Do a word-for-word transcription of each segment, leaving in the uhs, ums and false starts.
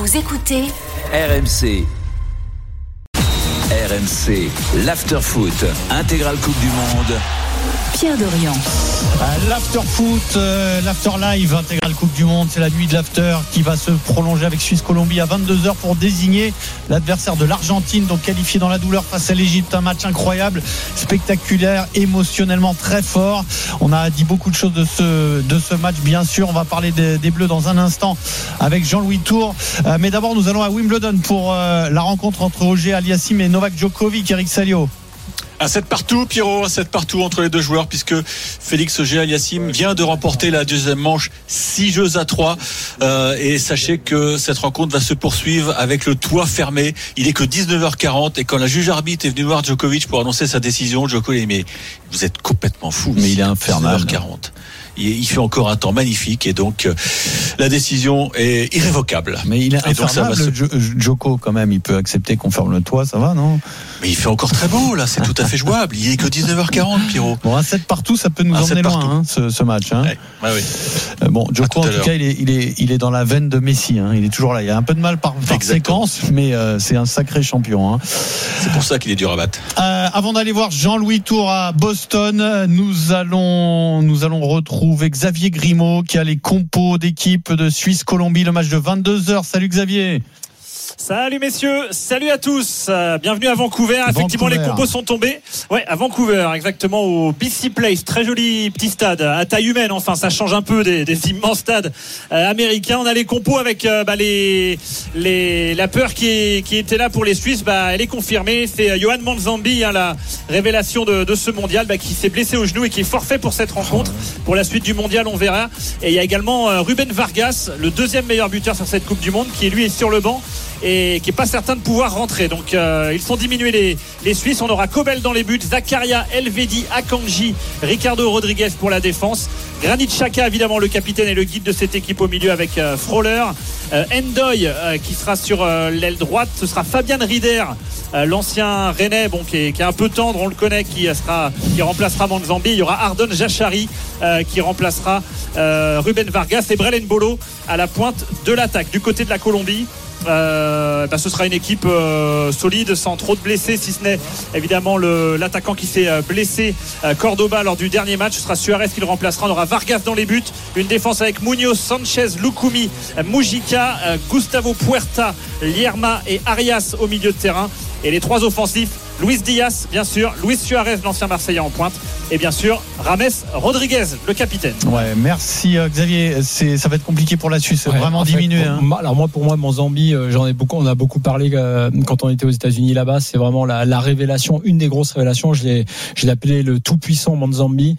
Vous écoutez R M C. R M C, l'after-foot, intégrale Coupe du Monde. Pierre Dorian. Euh, l'after-foot, euh, l'after-live, intégrale Coupe du Monde, c'est la nuit de l'after qui va se prolonger avec Suisse-Colombie à vingt-deux heures pour désigner l'adversaire de l'Argentine, donc qualifié dans la douleur face à l'Égypte. Un match incroyable, spectaculaire, émotionnellement très fort. On a dit beaucoup de choses de ce, de ce match, bien sûr. On va parler des, des Bleus dans un instant avec Jean-Louis Tour. Euh, mais d'abord, nous allons à Wimbledon pour euh, la rencontre entre Auger Aliassime et Novak Djokovic. Eric Salio. Un set partout, Pierrot, un set partout entre les deux joueurs, puisque Félix Auger-Aliassime vient de remporter la deuxième manche, six jeux à trois. Euh, et sachez que cette rencontre va se poursuivre avec le toit fermé. Il est que dix-neuf heures quarante, et quand la juge arbitre est venue voir Djokovic pour annoncer sa décision, Djokovic, mais vous êtes complètement fou. Mais il est infernal. dix-neuf heures quarante. Il fait encore un temps magnifique, et donc euh, la décision est irrévocable. Mais il est et infernal, se... Djoko, quand même. Il peut accepter qu'on ferme le toit, ça va, non? Mais il fait encore très beau, là, c'est tout à fait jouable. Il est que dix-neuf heures quarante, Pierrot. Bon, un set partout, ça peut nous un emmener loin, hein, ce, ce match. Hein. Ouais, ouais, oui. Euh, bon, Djoko, en tout cas, il est, il, est, il est dans la veine de Messi. Hein. Il est toujours là. Il y a un peu de mal par, par séquence, mais euh, c'est un sacré champion. Hein. C'est pour ça qu'il est dur à battre. Euh, avant d'aller voir Jean-Louis Tour à Boston, nous allons, nous allons retrouver Xavier Grimaud qui a les compos d'équipe de Suisse-Colombie, le match de vingt-deux heures. Salut Xavier. Salut messieurs, salut à tous, euh, bienvenue à Vancouver. Effectivement, Vancouver. Les compos sont tombés. Ouais, à Vancouver, exactement au B C Place, très joli petit stade à taille humaine. Enfin, ça change un peu des, des immenses stades euh, américains. On a les compos avec euh, bah, les, les la peur qui, est, qui était là pour les Suisses. Bah, elle est confirmée. C'est Yohan Manzambi, hein, la révélation de, de ce mondial, bah, qui s'est blessé au genou et qui est forfait pour cette rencontre. Pour la suite du mondial, on verra. Et il y a également euh, Ruben Vargas, le deuxième meilleur buteur sur cette Coupe du Monde, qui lui est sur le banc et qui n'est pas certain de pouvoir rentrer. Donc euh, ils font diminuer les, les Suisses. On aura Kobel dans les buts, Zakaria, Elvedi, Akanji, Ricardo Rodriguez pour la défense, Granit Xhaka évidemment le capitaine et le guide de cette équipe au milieu avec euh, Froller, euh, Ndoye euh, qui sera sur euh, l'aile droite. Ce sera Fabian Rieder, euh, l'ancien Rennais, bon, qui, est, qui est un peu tendre, on le connaît, qui, sera, qui remplacera Manzambi. Il y aura Ardon Jachari euh, qui remplacera euh, Ruben Vargas, et Brelen Bolo à la pointe de l'attaque. Du côté de la Colombie, Euh, bah, ce sera une équipe euh, solide, sans trop de blessés, si ce n'est évidemment le, l'attaquant qui s'est blessé, euh, Cordoba, lors du dernier match. Ce sera Suarez qui le remplacera. On aura Vargas dans les buts, une défense avec Munoz, Sanchez, Lukumi, Mujica, euh, Gustavo Puerta, Lierma et Arias au milieu de terrain, et les trois offensifs, Luis Diaz bien sûr, Luis Suarez l'ancien Marseillais en pointe, et bien sûr Rames Rodriguez le capitaine. Ouais, merci euh, Xavier. C'est, ça va être compliqué pour la Suisse, ouais, vraiment diminué. Hein. Alors moi, pour moi, Manzambi, euh, j'en ai beaucoup, on a beaucoup parlé euh, quand on était aux États-Unis là-bas. C'est vraiment la, la révélation, une des grosses révélations. Je l'ai, je l'ai appelé le tout puissant Manzambi.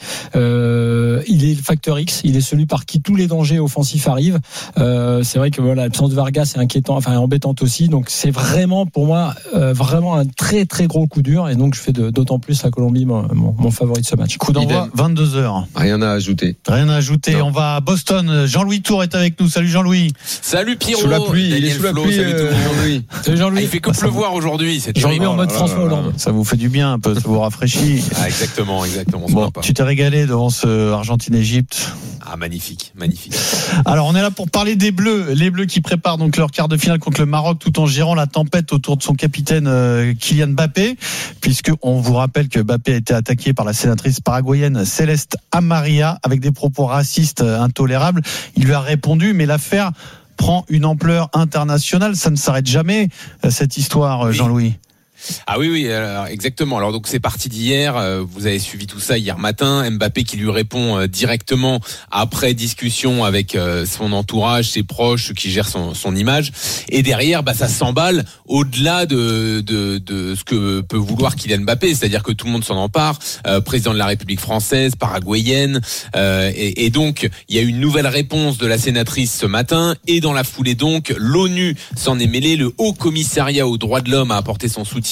Euh, il est le facteur X. Il est celui par qui tous les dangers offensifs arrivent. Euh, c'est vrai que voilà, l'absence de Vargas est inquiétant, enfin embêtante aussi. Donc c'est vraiment pour moi euh, vraiment un très très gros coup dur, et donc je fais de, d'autant plus la Colombie mon, mon, mon favori de ce match. Coup d'envoi vingt-deux heures. Rien à ajouter. Rien à ajouter. Non. On va à Boston. Jean-Louis Tour est avec nous. Salut Jean-Louis. Salut Pierrot. Sous la pluie. Daniel il est sous la Flo, pluie. Salut euh, Jean-Louis. Salut Jean-Louis. Ah, il fait que ah, pleuvoir aujourd'hui. C'est Jean-Louis en mode oh, François Hollande. Ça vous fait du bien un peu, ça vous rafraîchit. Ah, exactement, exactement. Bon, tu t'es régalé devant ce Argentine-Égypte. Ah, magnifique, magnifique. Alors on est là pour parler des Bleus, les Bleus qui préparent donc leur quart de finale contre le Maroc, tout en gérant la tempête autour de son capitaine euh, Kylian Mbappé, puisque on vous rappelle que Mbappé a été attaqué par la sénatrice paraguayenne Céleste Amaria avec des propos racistes euh, intolérables. Il lui a répondu, mais l'affaire prend une ampleur internationale. Ça ne s'arrête jamais, euh, cette histoire, oui. Jean-Louis. Ah oui, oui, alors, exactement. Alors donc c'est parti d'hier. Euh, vous avez suivi tout ça hier matin. Mbappé qui lui répond euh, directement après discussion avec euh, son entourage, ses proches, ceux qui gèrent son, son image. Et derrière, bah ça s'emballe au-delà de, de de ce que peut vouloir Kylian Mbappé, c'est-à-dire que tout le monde s'en empare. Euh, président de la République française, paraguayenne, euh, et, et donc il y a eu une nouvelle réponse de la sénatrice ce matin. Et dans la foulée donc, l'ONU s'en est mêlée. Le Haut Commissariat aux droits de l'homme a apporté son soutien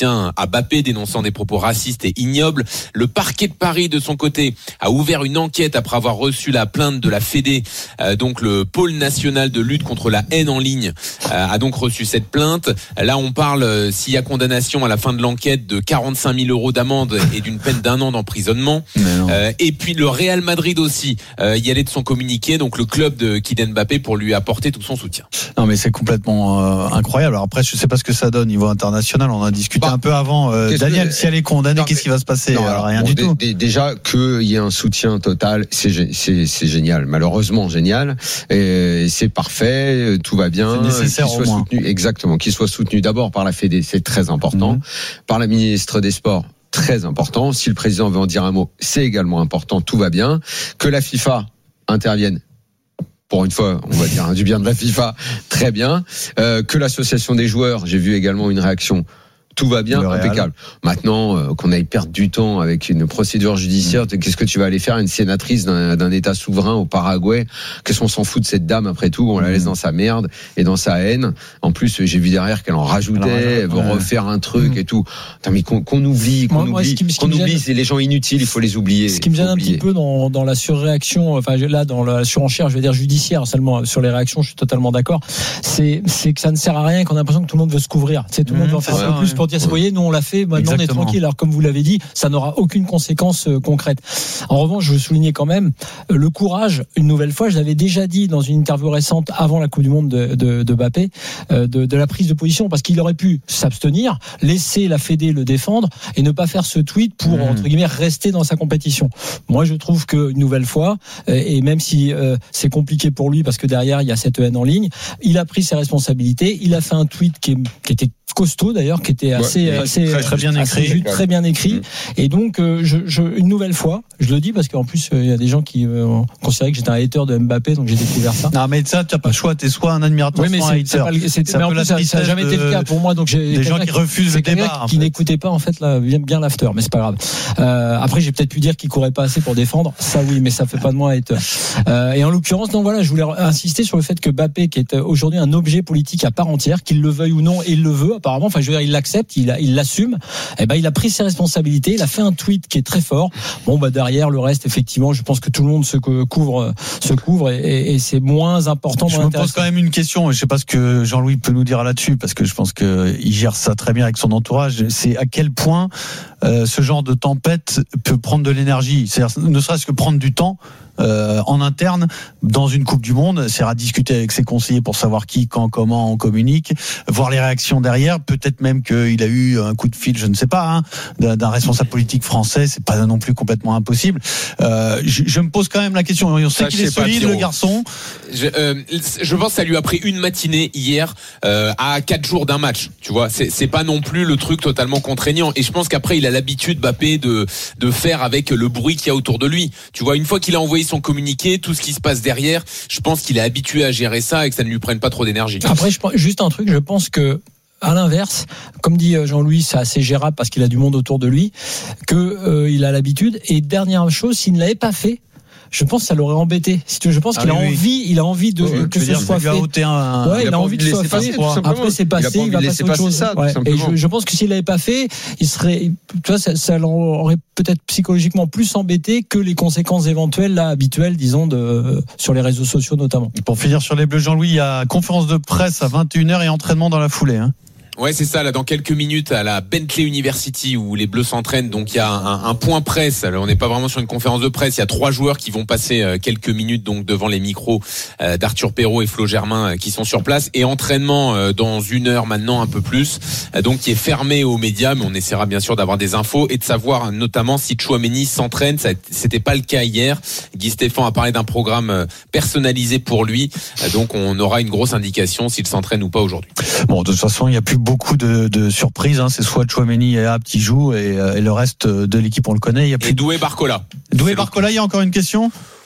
soutien à Mbappé, dénonçant des propos racistes et ignobles. Le parquet de Paris, de son côté, a ouvert une enquête après avoir reçu la plainte de la Fédé. Euh, donc le pôle national de lutte contre la haine en ligne euh, a donc reçu cette plainte. Là, on parle, euh, s'il y a condamnation à la fin de l'enquête, de quarante-cinq mille euros d'amende et d'une peine d'un an d'emprisonnement. Euh, et puis le Real Madrid aussi, euh, y allait de son communiqué, donc le club de Kylian Mbappé, pour lui apporter tout son soutien. Non mais c'est complètement euh, incroyable. Alors après, je sais pas ce que ça donne au niveau international. On a discuté bah, un peu avant. Euh, Daniel, que, si elle est condamnée, non, qu'est-ce qui va se passer? Non, alors, rien bon, du d- tout. D- déjà qu'il y ait un soutien total, c'est, c'est, c'est génial. Malheureusement génial. Et c'est parfait, tout va bien. C'est nécessaire qu'il soit au moins. soutenu, exactement, qu'il soit soutenu d'abord par la Fédé, c'est très important. Mmh. Par la ministre des Sports, très important. Si le président veut en dire un mot, c'est également important. Tout va bien. Que la FIFA intervienne. Pour une fois, on va dire du bien de la FIFA, très bien. Euh, que l'association des joueurs, j'ai vu également une réaction. Tout va bien, impeccable. Maintenant, euh, qu'on aille perdre du temps avec une procédure judiciaire, mmh. qu'est-ce que tu vas aller faire, une sénatrice d'un, d'un État souverain au Paraguay? Qu'est-ce qu'on s'en fout de cette dame après tout? On la laisse dans sa merde et dans sa haine. En plus, j'ai vu derrière qu'elle en rajoutait, elle veut ouais. refaire un truc mmh. et tout. Attends, mais qu'on, qu'on oublie, qu'on moi, oublie, moi, ce qui, ce qu'on oublie, gêne, c'est les gens inutiles, il faut les oublier. Ce qui me gêne un petit peu dans, dans la surréaction, enfin là, dans la surenchère, je vais dire judiciaire seulement, sur les réactions, je suis totalement d'accord. C'est, c'est que ça ne sert à rien, qu'on a l'impression que tout le monde veut se couvrir. C'est tout le mmh, monde veut en faire un peu plus pour dire, vous voyez, nous on l'a fait, maintenant Exactement. on est tranquille. Alors comme vous l'avez dit, ça n'aura aucune conséquence euh, concrète. En revanche, je veux souligner quand même euh, le courage. Une nouvelle fois, je l'avais déjà dit dans une interview récente avant la Coupe du Monde de, de, de Mbappé, euh, de, de la prise de position, parce qu'il aurait pu s'abstenir, laisser la Fédé le défendre et ne pas faire ce tweet pour mmh. entre guillemets rester dans sa compétition. Moi, je trouve que une nouvelle fois, euh, et même si euh, c'est compliqué pour lui parce que derrière il y a cette haine en ligne, il a pris ses responsabilités. Il a fait un tweet qui, est, qui était costaud d'ailleurs, qui était assez, ouais, assez très, très bien assez, écrit, très bien écrit. Mmh. Et donc, euh, je, je, une nouvelle fois, je le dis parce qu'en plus, il euh, y a des gens qui euh, considéraient que j'étais un hater de Mbappé, donc j'ai découvert ça. Non, mais ça, tu n'as pas le choix. T'es soit un admirateur, oui, mais soit un hater. C'est pas, c'est, c'est mais en plus, ça n'a jamais été le cas pour moi. Donc j'ai des gens qui refusent le débat, qui n'écoutaient pas en fait là, bien, bien l'after, mais c'est pas grave. Euh, après, j'ai peut-être pu dire qu'il courait pas assez pour défendre. Ça, oui, mais ça fait pas de moi un hater. Euh, et en l'occurrence, donc voilà, je voulais insister sur le fait que Mbappé, qui est aujourd'hui un objet politique à part entière, qu'il le veuille ou non, et il le veut apparemment. Enfin, je veux dire, il accepte, il, a, il l'assume. Et ben, il a pris ses responsabilités. Il a fait un tweet qui est très fort. Bon, bah derrière le reste, effectivement, je pense que tout le monde se couvre, se couvre, et, et, et c'est moins important. Je me pose quand même une question. Je sais pas ce que Jean-Louis peut nous dire là-dessus, parce que je pense que il gère ça très bien avec son entourage. C'est à quel point euh, ce genre de tempête peut prendre de l'énergie. C'est-à-dire, ne serait-ce que prendre du temps. Euh, en interne dans une Coupe du Monde, c'est à discuter avec ses conseillers pour savoir qui, quand, comment on communique, voir les réactions derrière, peut-être même qu'il a eu un coup de fil, je ne sais pas, hein, d'un, d'un responsable politique français, c'est pas non plus complètement impossible. Euh, je, je me pose quand même la question, on sait ça, qu'il est solide, le garçon. Je, euh, je pense que ça lui a pris une matinée hier euh, à quatre jours d'un match, tu vois, c'est, c'est pas non plus le truc totalement contraignant, et je pense qu'après il a l'habitude, Mbappé, de, de faire avec le bruit qu'il y a autour de lui, tu vois, une fois qu'il a envoyé son communiqué, tout ce qui se passe derrière, je pense qu'il est habitué à gérer ça et que ça ne lui prenne pas trop d'énergie. Après, je, juste un truc, je pense que à l'inverse, comme dit Jean-Louis, c'est assez gérable parce qu'il a du monde autour de lui, que euh, il a l'habitude. Et dernière chose, s'il ne l'avait pas fait, je pense que ça l'aurait embêté. Je pense qu'il ah, oui, a envie, il a envie de oui, que ce soit fait. Un... Ouais, il, il a envie de ce soit fait. Après c'est passé, il, il va passer autre chose. Ça, ouais. Et je, je pense que s'il l'avait pas fait, il serait, tu vois, ça, ça l'aurait peut-être psychologiquement plus embêté que les conséquences éventuelles là habituelles, disons, de sur les réseaux sociaux notamment. Pour finir sur les Bleus, Jean-Louis, il y a conférence de presse à vingt et une heures et entraînement dans la foulée. Hein. Ouais, c'est ça, là, dans quelques minutes, à la Bentley University, où les Bleus s'entraînent. Donc, il y a un, un point presse. Alors, on n'est pas vraiment sur une conférence de presse. Il y a trois joueurs qui vont passer euh, quelques minutes, donc, devant les micros euh, d'Arthur Perrault et Flo Germain, euh, qui sont sur place. Et entraînement euh, dans une heure maintenant, un peu plus. Euh, donc, qui est fermé aux médias. Mais on essaiera, bien sûr, d'avoir des infos et de savoir, notamment, si Tchouaméni s'entraîne. Ça, c'était pas le cas hier. Guy Stéphane a parlé d'un programme euh, personnalisé pour lui. Euh, donc, on aura une grosse indication s'il s'entraîne ou pas aujourd'hui. Bon, de toute façon, il y a plus beaucoup de, de surprises, hein. C'est soit Tchouaméni et Abt qui jouent et, et le reste de l'équipe on le connaît. Il y a plus et Doué Barcola. Doué Barcola, il y a encore une question.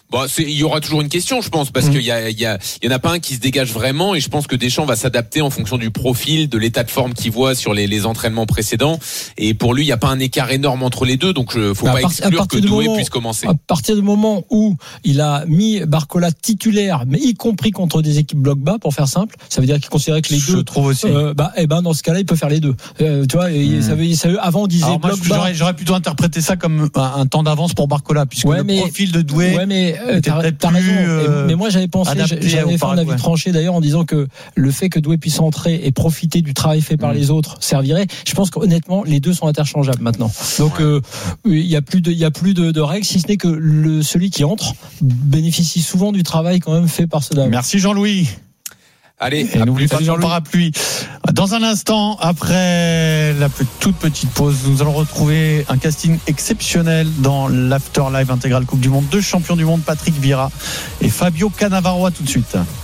Bon, c'est, il y aura toujours une question, je pense, parce mmh. qu'il y a, il y a, il y en a pas un qui se dégage vraiment, et je pense que Deschamps va s'adapter en fonction du profil, de l'état de forme qu'il voit sur les, les entraînements précédents. Et pour lui, il n'y a pas un écart énorme entre les deux, donc il faut bah, pas part, exclure que Doué moment, puisse commencer. À partir du moment où il a mis Barcola titulaire, mais y compris contre des équipes bloc bas, pour faire simple, ça veut dire qu'il considérait que les je deux. Je trouve aussi. Euh, bah, eh ben, dans ce cas-là, il peut faire les deux. Euh, tu vois, mmh. ça veut, ça veut, avant on disait Alors, bloc moi, bas. J'aurais, j'aurais plutôt interprété ça comme un, un temps d'avance pour Barcola, puisque ouais, le mais, profil de Doué. Ouais, mais euh, était t'as, peut-être t'as plus, raison. euh, mais moi, j'avais pensé, j'avais fait un avis tranché d'ailleurs en disant que le fait que Doué puisse entrer et profiter du travail fait par mmh. les autres servirait. Je pense qu'honnêtement, les deux sont interchangeables maintenant. Donc, ouais. euh, il y a plus de, il y a plus de, de règles, si ce n'est que le, celui qui entre bénéficie souvent du travail quand même fait par ceux d'avant. Merci Jean-Louis. Allez, et n'oublie pas le parapluie. Dans un instant, après la toute petite pause, nous allons retrouver un casting exceptionnel dans l'After Live Intégral Coupe du Monde. Deux champions du monde, Patrick Vieira et Fabio Cannavaro. À tout de suite.